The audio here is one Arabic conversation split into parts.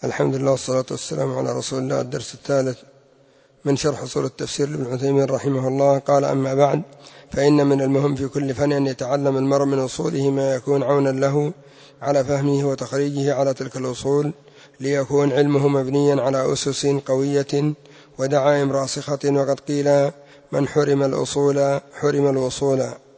الحمد لله والصلاة والسلام على رسول الله. الدرس الثالث من شرح أصول التفسير لابن عثيمين رحمه الله. قال: أما بعد، فإن من المهم في كل فن أن يتعلم المرء من أصوله ما يكون عونا له على فهمه وتخريجه على تلك الأصول، ليكون علمه مبنيا على أسس قوية ودعائم راسخة. وقد قيل: من حرم الأصول حرم الوصول،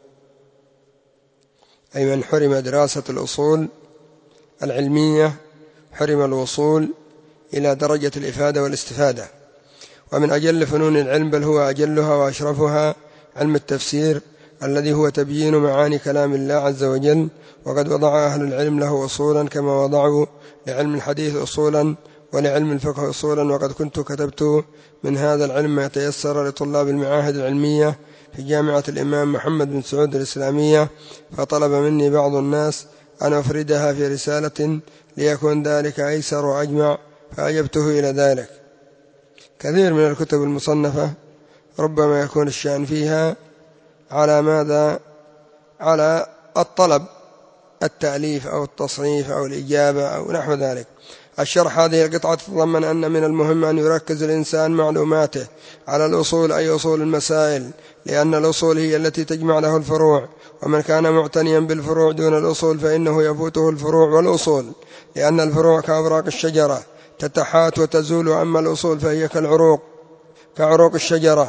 أي من حرم دراسة الأصول العلمية حرم الوصول إلى درجة الإفادة والاستفادة. ومن أجل فنون العلم، بل هو أجلها وأشرفها، علم التفسير، الذي هو تبيين معاني كلام الله عز وجل. وقد وضع أهل العلم له أصولا، كما وضعوا لعلم الحديث أصولا ولعلم الفقه أصولا. وقد كنت كتبت من هذا العلم ما يتيسر لطلاب المعاهد العلمية في جامعة الإمام محمد بن سعود الإسلامية، فطلب مني بعض الناس أن أفردها في رسالة ليكون ذلك أيسر وأجمع، فأجبته إلى ذلك. كثير من الكتب المصنفة ربما يكون الشأن فيها على ماذا؟ على الطلب، التأليف أو التصنيف أو الإجابة أو نحو ذلك. الشرح هذه القطعة تتضمن أن من المهم أن يركز الإنسان معلوماته على الأصول، أي أصول المسائل، لأن الأصول هي التي تجمع له الفروع. ومن كان معتنيا بالفروع دون الأصول فإنه يفوته الفروع والأصول، لأن الفروع كأوراق الشجرة تتحات وتزول، أما الأصول فهي كعروق الشجرة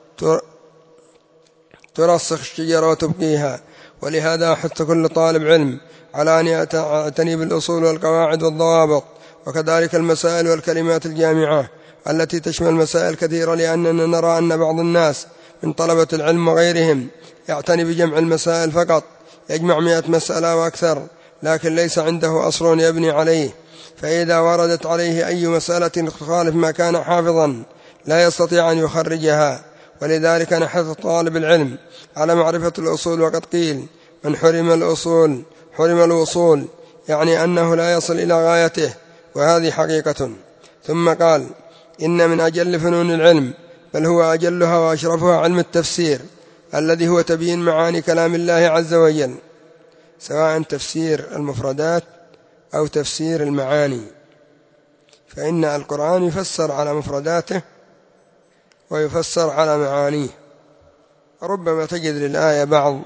ترسخ الشجرة وتبقيها. ولهذا أحث كل طالب علم على أن يعتني بالأصول والقواعد والضوابط، وكذلك المسائل والكلمات الجامعة التي تشمل مسائل كثيرة، لأننا نرى أن بعض الناس من طلبة العلم وغيرهم يعتني بجمع المسائل فقط، يجمع 100 مسألة وأكثر، لكن ليس عنده أصل يبني عليه، فإذا وردت عليه أي مسألة تخالف ما كان حافظا لا يستطيع أن يخرجها. ولذلك نحث طالب العلم على معرفة الأصول. وقد قيل: من حرم الأصول حرم الوصول، يعني أنه لا يصل إلى غايته، وهذه حقيقة. ثم قال: إن من أجل فنون العلم، بل هو أجلها وأشرفها، علم التفسير، الذي هو تبيين معاني كلام الله عز وجل، سواء تفسير المفردات أو تفسير المعاني، فإن القرآن يفسر على مفرداته ويفسر على معانيه. ربما تجد للآية بعض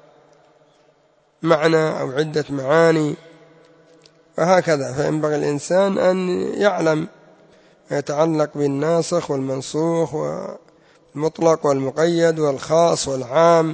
معنى أو عدة معاني، وهكذا. فينبغي الإنسان أن يعلم ما يتعلق بالناسخ والمنسوخ والمطلق والمقيد والخاص والعام،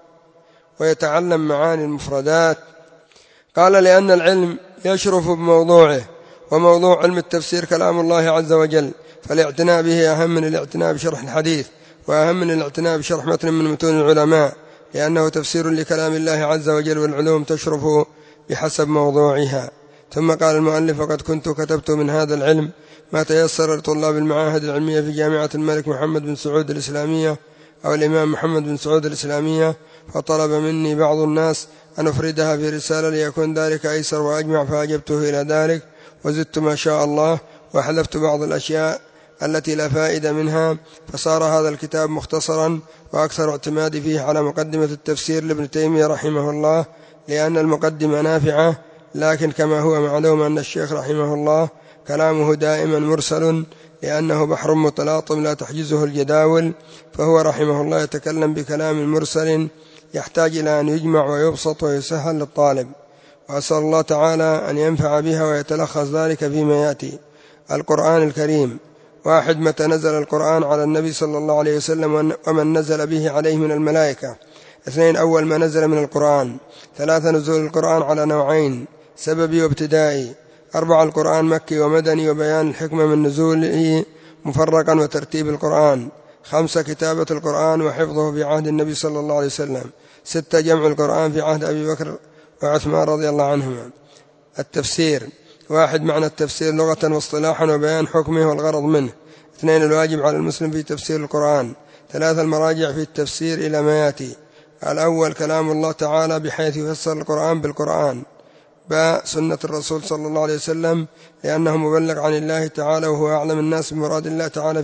ويتعلم معاني المفردات. قال: لأن العلم يشرف بموضوعه، وموضوع علم التفسير كلام الله عز وجل، فالاعتناء به أهم من الاعتناء بشرح الحديث، وأهم من الاعتناء بشرح متن من متون العلماء، لأنه تفسير لكلام الله عز وجل، والعلوم تشرف بحسب موضوعها. ثم قال المؤلف: وقد كنت كتبت من هذا العلم ما تيسر لطلاب المعاهد العلمية في جامعة الملك محمد بن سعود الإسلامية أو الإمام محمد بن سعود الإسلامية، فطلب مني بعض الناس أن أفردها في رسالة ليكون ذلك أيسر وأجمع، فأجبته إلى ذلك، وزدت ما شاء الله، وحذفت بعض الأشياء التي لا فائدة منها، فصار هذا الكتاب مختصرا، وأكثر اعتمادي فيه على مقدمة التفسير لابن تيمية رحمه الله، لأن المقدمة نافعة. لكن كما هو معلوم أن الشيخ رحمه الله كلامه دائما مرسل، لأنه بحر متلاطم لا تحجزه الجداول، فهو رحمه الله يتكلم بكلام مرسل يحتاج إلى أن يجمع ويبسط ويسهل للطالب. وأسأل الله تعالى أن ينفع بها ويتلخص ذلك فيما يأتي. القرآن الكريم: 1. متى نزل القرآن على النبي صلى الله عليه وسلم ومن نزل به عليه من الملائكة. 2. أول ما نزل من القرآن. 3. نزول القرآن على نوعين: سببي وابتدائي. 4. القرآن مكي ومدني، وبيان الحكمة من نزوله مفرقا وترتيب القرآن. 5. كتابة القرآن وحفظه في عهد النبي صلى الله عليه وسلم. 6. جمع القرآن في عهد أبي بكر وعثمان رضي الله عنهما. التفسير: 1. معنى التفسير لغة واصطلاحا وبيان حكمه والغرض منه. 2. الواجب على المسلم في تفسير القرآن. 3. المراجع في التفسير إلى ما يأتي. الأول: كلام الله تعالى بحيث يفسر القرآن بالقرآن. باء: سنة الرسول صلى الله عليه وسلم، لأنه مبلغ عن الله تعالى، وهو أعلم الناس بمراد الله تعالى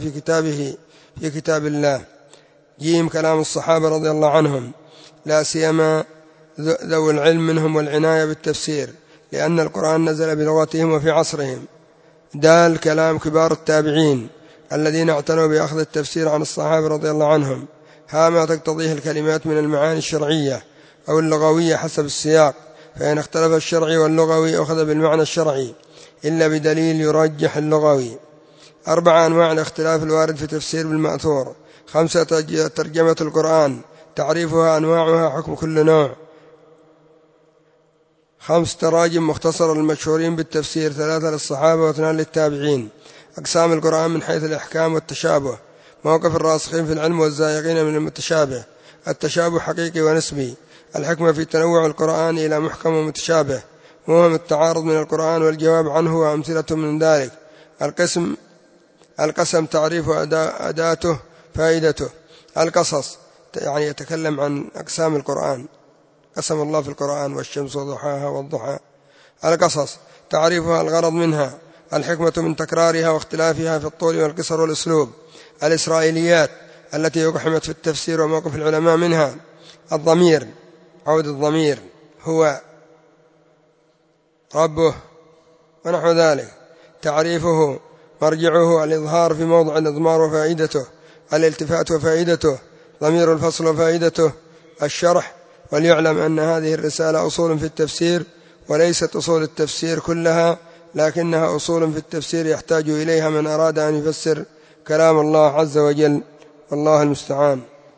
في كتاب الله. جيم: كلام الصحابة رضي الله عنهم، لا سيما ذو العلم منهم والعناية بالتفسير، لأن القرآن نزل بلغتهم وفي عصرهم. دال كلام كبار التابعين الذين اعتنوا بأخذ التفسير عن الصحابة رضي الله عنهم. ها ما تقتضيه الكلمات من المعاني الشرعية أو اللغوية حسب السياق، فإن اختلف الشرعي واللغوي أخذ بالمعنى الشرعي إلا بدليل يرجح اللغوي. 4 أنواع الاختلاف الوارد في تفسير بالمأثور. 5 ترجمة القرآن، تعريفها، أنواعها، حكم كل نوع. 5 تراجم مختصرة للمشهورين بالتفسير، 3 للصحابة و2 للتابعين. أقسام القرآن من حيث الإحكام والتشابه. موقف الراسخين في العلم والزائغين من المتشابه. التشابه حقيقي ونسبي. الحكمة في تنوع القرآن إلى محكم ومتشابه. موهم التعارض من القرآن والجواب عنه وأمثلة من ذلك. القسم تعريف أداته، فائدته. القصص يعني يتكلم عن أقسام القرآن، قسم الله في القرآن والشمس وضحاها والضحى. القصص تعريفها، الغرض منها. الحكمة من تكرارها واختلافها في الطول والقصر والأسلوب. الإسرائيليات التي أقحمت في التفسير وموقف العلماء منها. الضمير، عود الضمير، هو، ربه ونحو ذلك. تعريفه، مرجعه، الإظهار في موضع الإضمار وفائدته، الالتفات وفائدته، ضمير الفصل وفائدته. الشرح، وليعلم أن هذه الرسالة أصول في التفسير وليست أصول التفسير كلها، لكنها أصول في التفسير يحتاج إليها من أراد أن يفسر كلام الله عز وجل، والله المستعان.